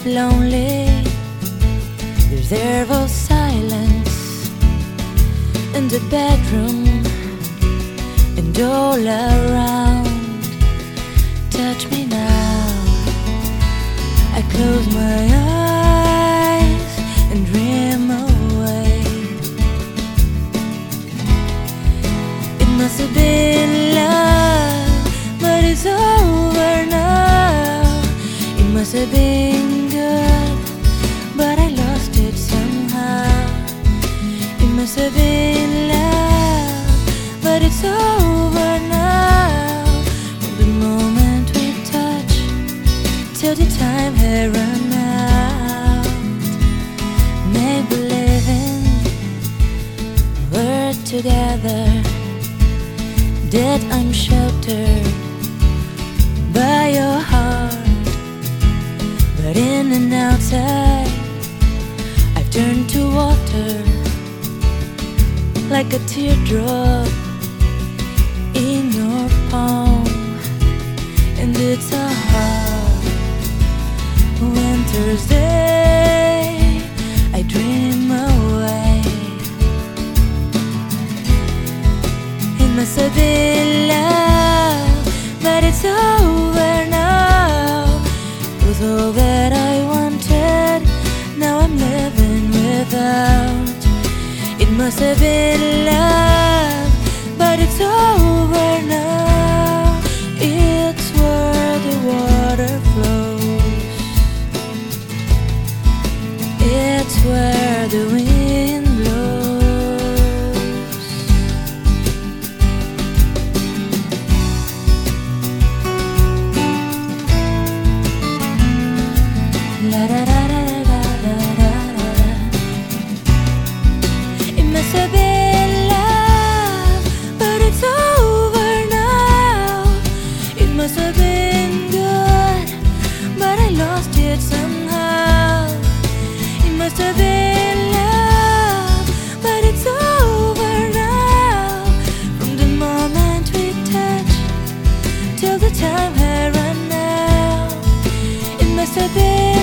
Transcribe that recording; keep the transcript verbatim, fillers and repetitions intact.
of lonely. There's air of silence in the bedroom and all around. Touch me now. I close my eyes and dream away. It must have been love, but it's over now. It must have been good, but I lost it somehow. It must have been love, but it's over now. From the moment we touch till the time had run out. Make believing we're together, that I'm sheltered by your heart, but in and outside I've turned to water, like a teardrop in your palm. And it's a hard winter's day, I dream away. It must have been love, but it's over now. It was all that I wanted, now I'm living without. It must have been love, but it's over now. It's where the water flows, it's where the wind blows. La da da da da da da da. It must have been love, but it's over now. It must have been good, but I lost it somehow. It must have been love, but it's over now. From the moment we touch till the time had run out. It must have been